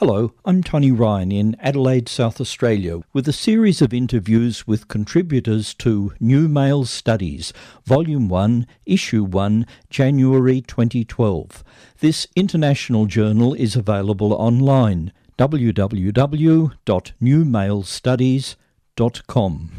Hello, I'm Tony Ryan in Adelaide, South Australia, with a series of interviews with contributors to New Male Studies, Volume 1, Issue 1, January 2012. This international journal is available online, www.newmalestudies.com.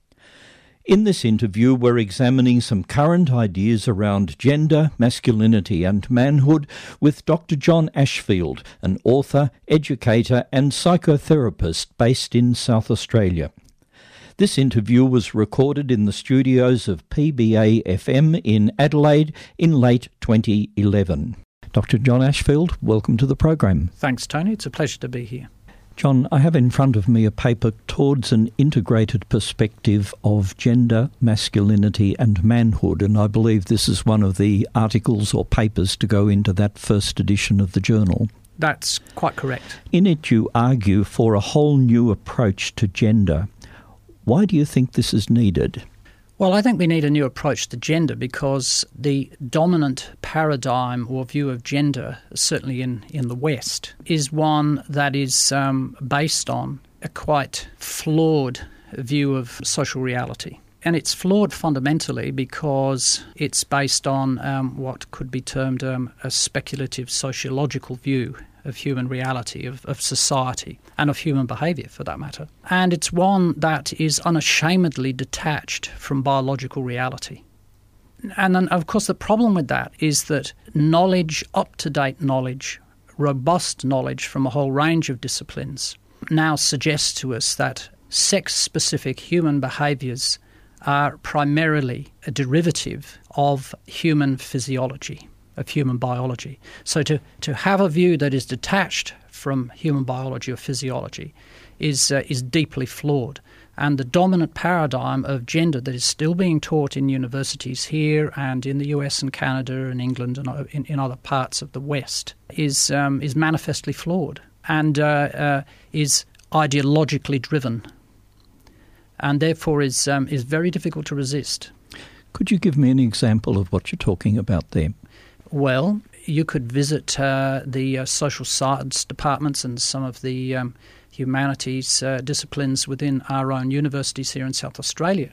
In this interview, we're examining some current ideas around gender, masculinity and manhood with Dr. John Ashfield, an author, educator and psychotherapist based in South Australia. This interview was recorded in the studios of PBA-FM in Adelaide in late 2011. Dr. John Ashfield, welcome to the program. Thanks, Tony. It's a pleasure to be here. John, I have in front of me a paper towards an integrated perspective of gender, masculinity and manhood, and I believe this is one of the articles or papers to go into that first edition of the journal. That's quite correct. In it you argue for a whole new approach to gender. Why do you think this is needed? Well, I think we need a new approach to gender because the dominant paradigm or view of gender, certainly in the West, is one that is based on a quite flawed view of social reality. And it's flawed fundamentally because it's based on what could be termed a speculative sociological view of human reality, of society, and of human behaviour for that matter. And it's one that is unashamedly detached from biological reality. And then, of course, the problem with that is that knowledge, up-to-date knowledge, robust knowledge from a whole range of disciplines now suggests to us that sex-specific human behaviours are primarily a derivative of human physiology, of human biology. So to have a view that is detached from human biology or physiology is deeply flawed. And the dominant paradigm of gender that is still being taught in universities here and in the US and Canada and England and in other parts of the West is manifestly flawed and is ideologically driven, and therefore is very difficult to resist. Could you give me an example of what you're talking about there? Well, you could visit the social science departments and some of the humanities disciplines within our own universities here in South Australia.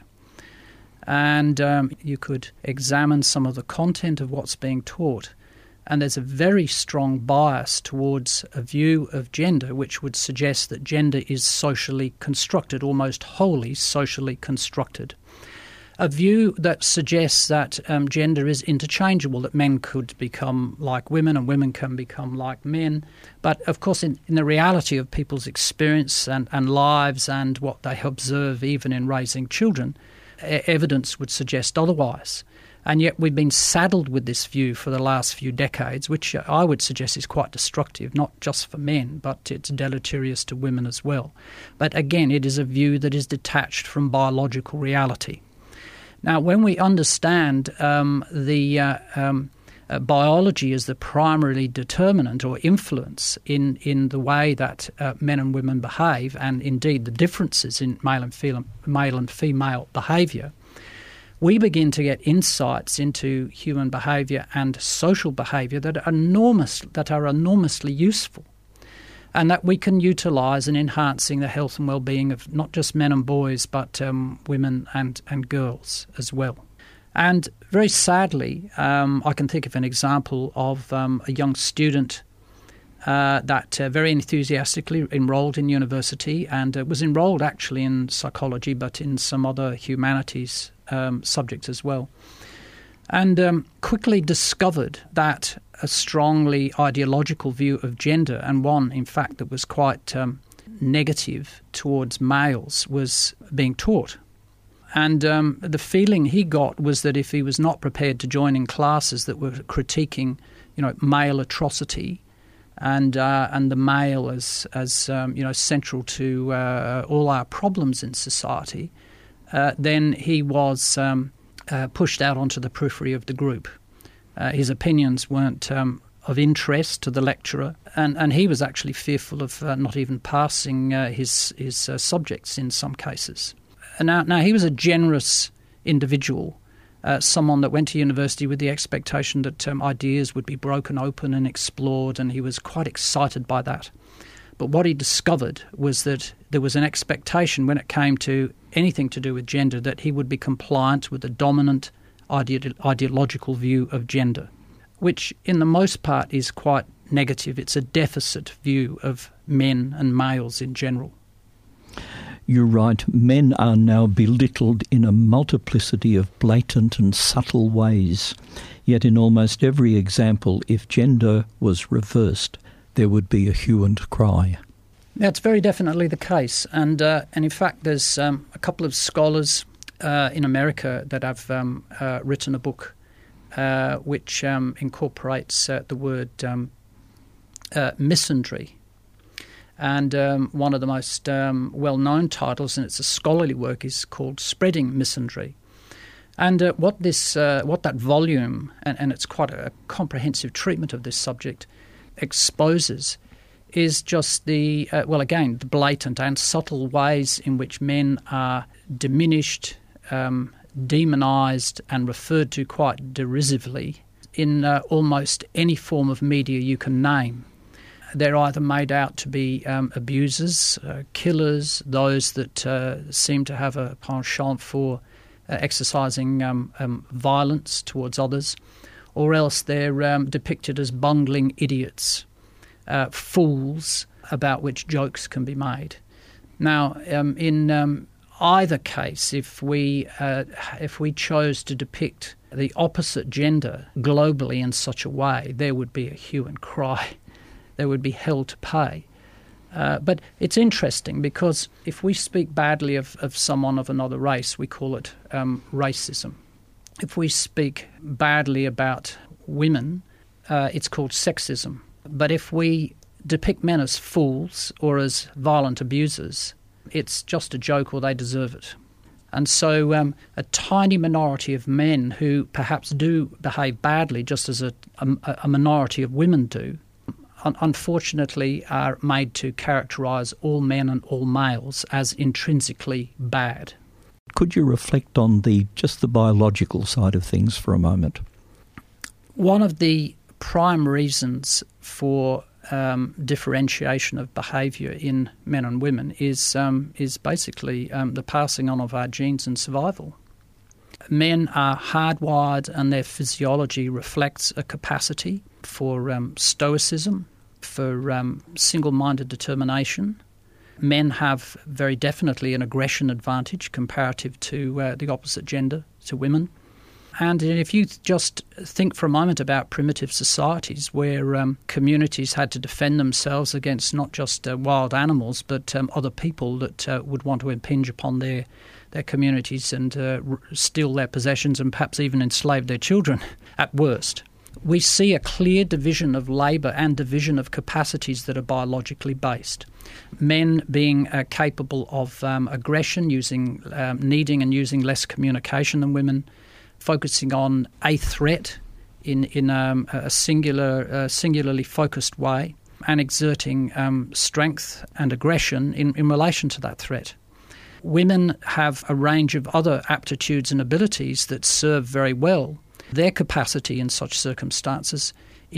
And you could examine some of the content of what's being taught. And there's a very strong bias towards a view of gender which would suggest that gender is socially constructed, almost wholly socially constructed. A view that suggests that gender is interchangeable, that men could become like women and women can become like men. But, of course, in the reality of people's experience and lives and what they observe even in raising children, evidence would suggest otherwise. And yet we've been saddled with this view for the last few decades, which I would suggest is quite destructive, not just for men, but it's deleterious to women as well. But, again, it is a view that is detached from biological reality. Now, when we understand the biology as the primary determinant or influence in the way that men and women behave, and indeed the differences in male and female behaviour, we begin to get insights into human behaviour and social behaviour that are enormously useful, and that we can utilise in enhancing the health and well-being of not just men and boys, but women and girls as well. And very sadly, I can think of an example of a young student that very enthusiastically enrolled in university and was enrolled actually in psychology, but in some other humanities subjects as well. And quickly discovered that a strongly ideological view of gender, and one, in fact, that was quite negative towards males, was being taught. And the feeling he got was that if he was not prepared to join in classes that were critiquing, male atrocity and the male as central to all our problems in society, then he was pushed out onto the periphery of the group. His opinions weren't of interest to the lecturer, and he was actually fearful of not even passing his subjects in some cases. And now he was a generous individual, someone that went to university with the expectation that ideas would be broken open and explored, and he was quite excited by that. But what he discovered was that there was an expectation when it came to anything to do with gender that he would be compliant with the dominant ideological view of gender, which in the most part is quite negative. It's a deficit view of men and males in general. You're right, men are now belittled in a multiplicity of blatant and subtle ways. Yet in almost every example, if gender was reversed, there would be a hue and cry. That's very definitely the case. And in fact, there's a couple of scholars in America that have written a book which incorporates the word misandry. And one of the most well-known titles, and it's a scholarly work, is called Spreading Misandry. And what that volume, and it's quite a comprehensive treatment of this subject, exposes is just the blatant and subtle ways in which men are diminished, demonised and referred to quite derisively in almost any form of media you can name. They're either made out to be abusers, killers, those that seem to have a penchant for exercising violence towards others, or else they're depicted as bungling idiots, fools about which jokes can be made. Now, in either case, if we chose to depict the opposite gender globally in such a way, there would be a hue and cry. There would be hell to pay. But it's interesting because if we speak badly of someone of another race, we call it racism. If we speak badly about women, it's called sexism. But if we depict men as fools or as violent abusers, it's just a joke or they deserve it. And so a tiny minority of men who perhaps do behave badly, just as a minority of women do, unfortunately are made to characterise all men and all males as intrinsically bad. Could you reflect on just the biological side of things for a moment? One of the prime reasons for differentiation of behaviour in men and women is basically the passing on of our genes and survival. Men are hardwired and their physiology reflects a capacity for stoicism, for single-minded determination. Men have very definitely an aggression advantage comparative to the opposite gender, to women. And if you just think for a moment about primitive societies where communities had to defend themselves against not just wild animals but other people that would want to impinge upon their communities and steal their possessions and perhaps even enslave their children at worst. We see a clear division of labour and division of capacities that are biologically based. Men being capable of aggression, needing and using less communication than women, focusing on a threat in a singularly focused way, and exerting strength and aggression in relation to that threat. Women have a range of other aptitudes and abilities that serve very well their capacity in such circumstances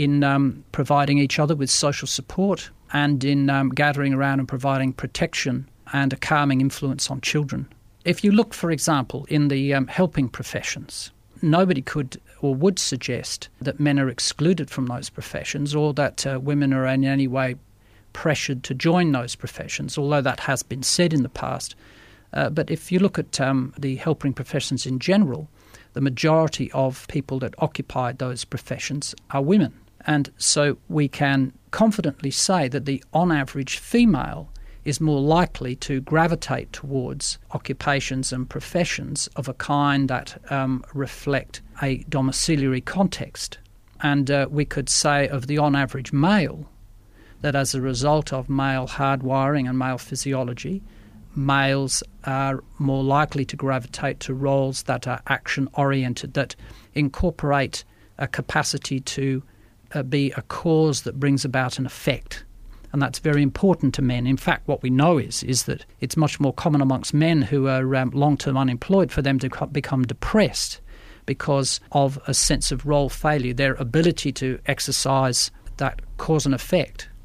in providing each other with social support and in gathering around and providing protection and a calming influence on children. If you look, for example, in the helping professions, nobody could or would suggest that men are excluded from those professions or that women are in any way pressured to join those professions, although that has been said in the past. But if you look at the helping professions in general, the majority of people that occupy those professions are women. And so we can confidently say that the on-average female is more likely to gravitate towards occupations and professions of a kind that reflect a domiciliary context. And we could say of the on-average male that as a result of male hardwiring and male physiology, males are more likely to gravitate to roles that are action-oriented, that incorporate a capacity to be a cause that brings about an effect. And that's very important to men. In fact, what we know is that it's much more common amongst men who are long-term unemployed for them to become depressed because of a sense of role failure, their ability to exercise that cause and effect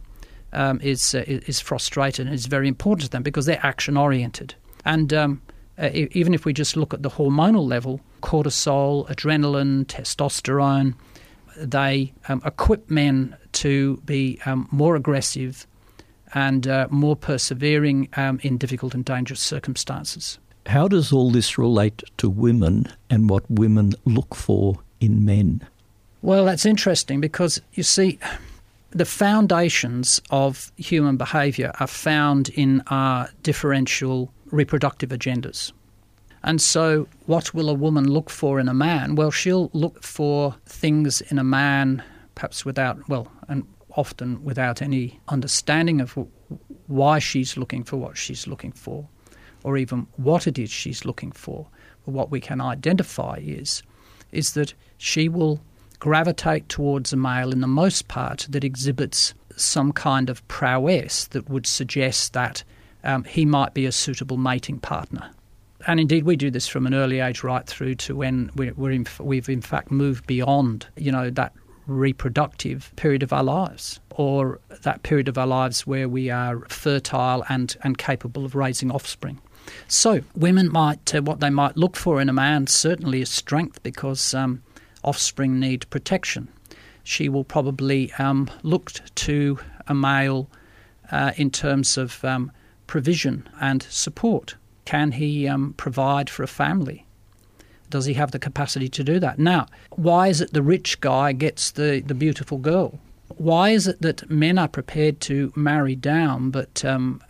is frustrated and is very important to them because they're action-oriented. And even if we just look at the hormonal level, cortisol, adrenaline, testosterone, they equip men to be more aggressive and more persevering in difficult and dangerous circumstances. How does all this relate to women and what women look for in men? Well, that's interesting because, you see, the foundations of human behaviour are found in our differential reproductive agendas. And so what will a woman look for in a man? Well, she'll look for things in a man perhaps and often without any understanding of why she's looking for what she's looking for, or even what it is she's looking for. But what we can identify is that she will gravitate towards a male in the most part that exhibits some kind of prowess that would suggest that he might be a suitable mating partner. And indeed, we do this from an early age right through to when we've in fact moved beyond, that reproductive period of our lives, or that period of our lives where we are fertile and capable of raising offspring. So women what they might look for in a man certainly is strength, because offspring need protection. She will probably look to a male in terms of provision and support. Can he provide for a family? Does he have the capacity to do that? Now, why is it the rich guy gets the beautiful girl? Why is it that men are prepared to marry down, but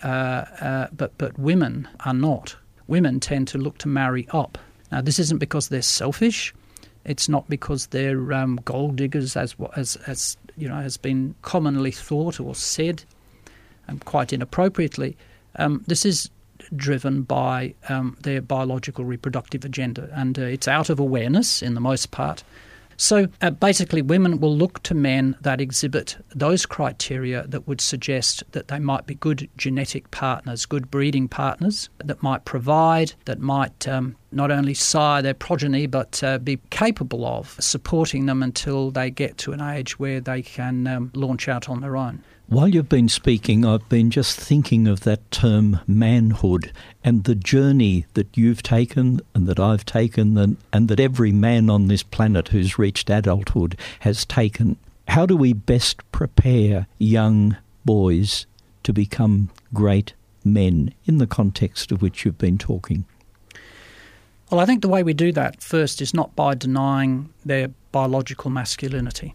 women are not? Women tend to look to marry up. Now, this isn't because they're selfish. It's not because they're gold diggers, as has been commonly thought or said, quite inappropriately. This is driven by their biological reproductive agenda, and it's out of awareness in the most part. So basically women will look to men that exhibit those criteria that would suggest that they might be good genetic partners, good breeding partners, that might provide, that might not only sire their progeny but be capable of supporting them until they get to an age where they can launch out on their own. While you've been speaking, I've been just thinking of that term manhood and the journey that you've taken and that I've taken and that every man on this planet who's reached adulthood has taken. How do we best prepare young boys to become great men in the context of which you've been talking? Well, I think the way we do that first is not by denying their biological masculinity,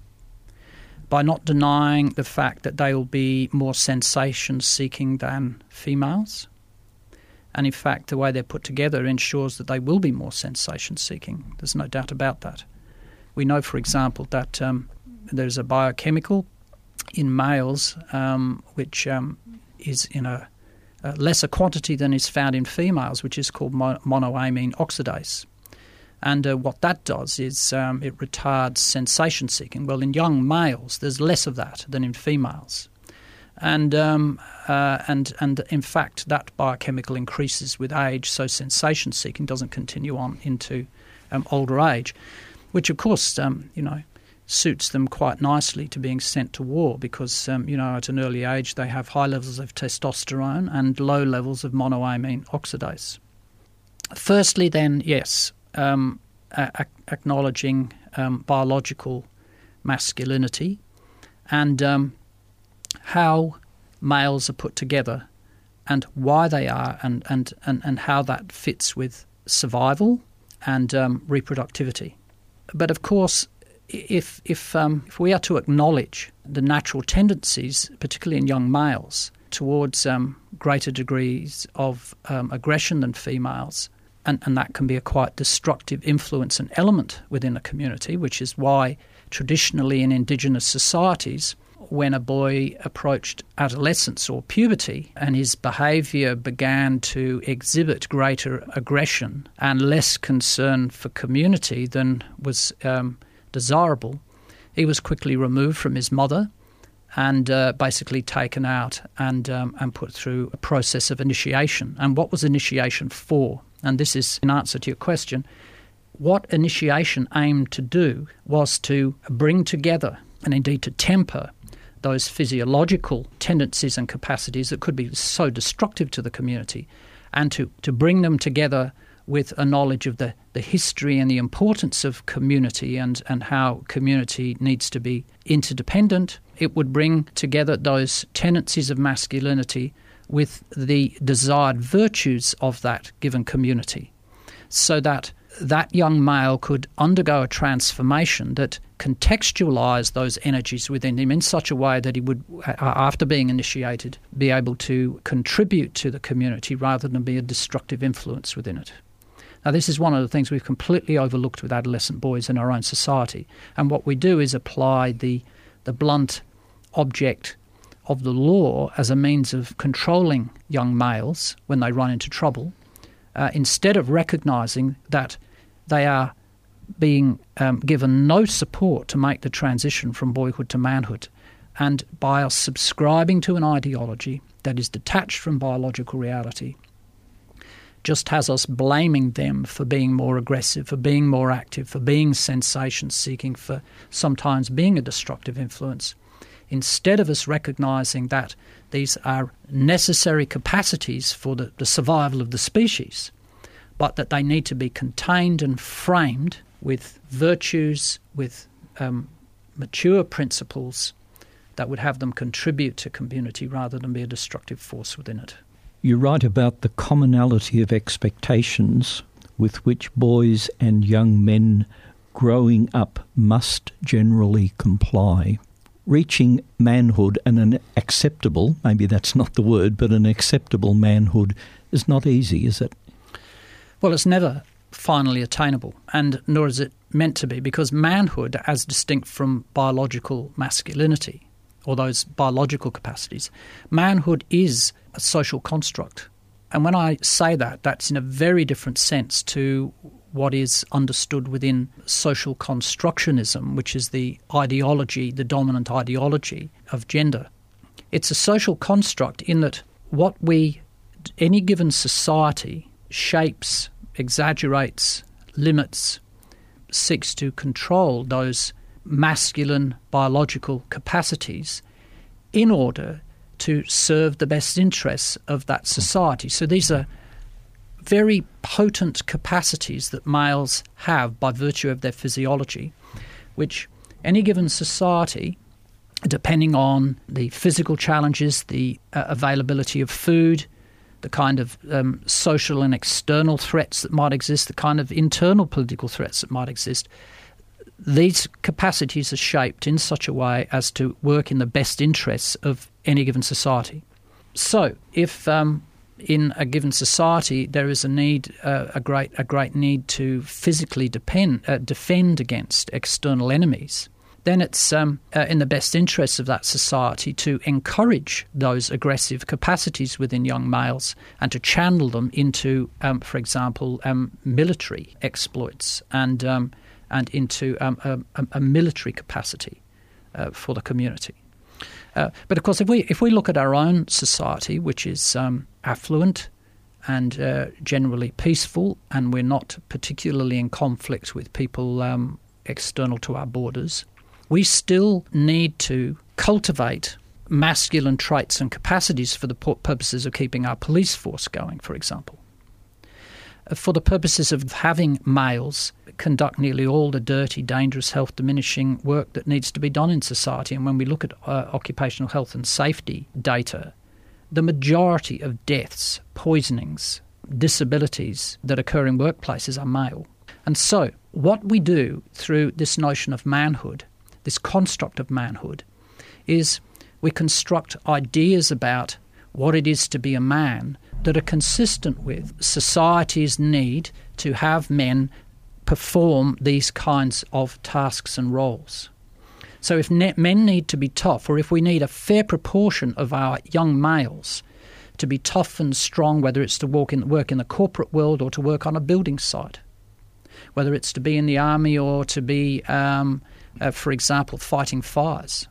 by not denying the fact that they will be more sensation-seeking than females. And in fact, the way they're put together ensures that they will be more sensation-seeking. There's no doubt about that. We know, for example, that there's a biochemical in males which is in a lesser quantity than is found in females, which is called monoamine oxidase. And what that does is it retards sensation-seeking. Well, in young males, there's less of that than in females. And in fact, that biochemical increases with age, so sensation-seeking doesn't continue on into older age, which, of course, suits them quite nicely to being sent to war because, at an early age, they have high levels of testosterone and low levels of monoamine oxidase. Firstly, then, yes, acknowledging biological masculinity and how males are put together and why they are and how that fits with survival and reproductivity. But of course, if we are to acknowledge the natural tendencies, particularly in young males, towards greater degrees of aggression than females, and that can be a quite destructive influence and element within a community, which is why traditionally in Indigenous societies, when a boy approached adolescence or puberty and his behaviour began to exhibit greater aggression and less concern for community than was desirable, he was quickly removed from his mother and basically taken out and put through a process of initiation. And what was initiation for? And this is in answer to your question. What initiation aimed to do was to bring together and indeed to temper those physiological tendencies and capacities that could be so destructive to the community, and to bring them together with a knowledge of the history and the importance of community and how community needs to be interdependent. It would bring together those tendencies of masculinity with the desired virtues of that given community, so that that young male could undergo a transformation that contextualised those energies within him in such a way that he would, after being initiated, be able to contribute to the community rather than be a destructive influence within it. Now, this is one of the things we've completely overlooked with adolescent boys in our own society. And what we do is apply the blunt object of the law as a means of controlling young males when they run into trouble, instead of recognising that they are being given no support to make the transition from boyhood to manhood. And by us subscribing to an ideology that is detached from biological reality, just has us blaming them for being more aggressive, for being more active, for being sensation-seeking, for sometimes being a destructive influence, instead of us recognising that these are necessary capacities for the survival of the species, but that they need to be contained and framed with virtues, with mature principles that would have them contribute to community rather than be a destructive force within it. You write about the commonality of expectations with which boys and young men growing up must generally comply. Reaching manhood and an acceptable, maybe that's not the word, but an acceptable manhood is not easy, is it? Well, it's never finally attainable, and nor is it meant to be, because manhood, as distinct from biological masculinity, or those biological capacities, manhood is a social construct. And when I say that, that's in a very different sense to what is understood within social constructionism, which is the ideology, the dominant ideology of gender. It's a social construct in that any given society shapes, exaggerates, limits, seeks to control those masculine biological capacities in order to serve the best interests of that society. So these are very potent capacities that males have by virtue of their physiology, which any given society, depending on the physical challenges, the availability of food, the kind of social and external threats that might exist, the kind of internal political threats that might exist, these capacities are shaped in such a way as to work in the best interests of any given society. So if in a given society there is a need, a great need to physically defend against external enemies, then it's in the best interests of that society to encourage those aggressive capacities within young males and to channel them into, for example, military exploits and into a military capacity for the community. But of course, if we look at our own society, which is affluent and generally peaceful, and we're not particularly in conflict with people external to our borders, we still need to cultivate masculine traits and capacities for the purposes of keeping our police force going, for example. For the purposes of having males conduct nearly all the dirty, dangerous, health-diminishing work that needs to be done in society. And when we look at occupational health and safety data, the majority of deaths, poisonings, disabilities that occur in workplaces are male. And so what we do through this notion of manhood, this construct of manhood, is we construct ideas about what it is to be a man that are consistent with society's need to have men perform these kinds of tasks and roles. So if men need to be tough, or if we need a fair proportion of our young males to be tough and strong, whether it's to work in the corporate world or to work on a building site, whether it's to be in the army or to be, for example, fighting fires,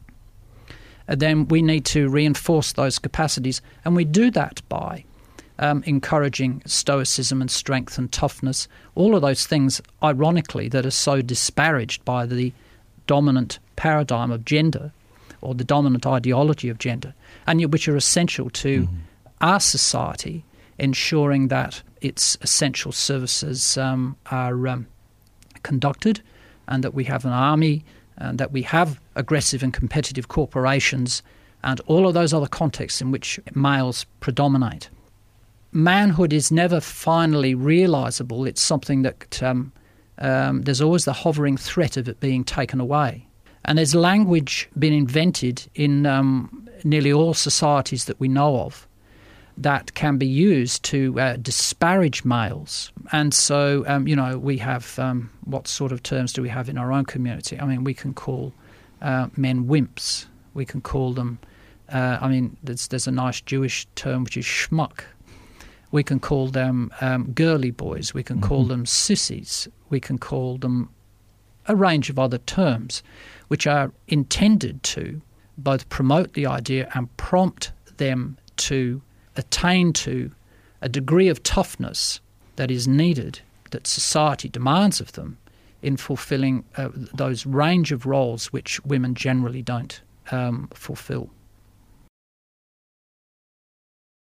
then we need to reinforce those capacities. And we do that by encouraging stoicism and strength and toughness, all of those things, ironically, that are so disparaged by the dominant paradigm of gender. or the dominant ideology of gender, and which are essential to our society, ensuring that its essential services are conducted, and that we have an army, and that we have aggressive and competitive corporations, and all of those other contexts in which males predominate. Manhood is never finally realisable. It's something that there's always the hovering threat of it being taken away. And there's language been invented in nearly all societies that we know of that can be used to disparage males. And so, we have, what sort of terms do we have in our own community? I mean, we can call men wimps. We can call them, there's a nice Jewish term which is schmuck. We can call them girly boys. We can call them sissies. We can call them a range of other terms which are intended to both promote the idea and prompt them to attain to a degree of toughness that is needed, that society demands of them in fulfilling those range of roles which women generally don't fulfill.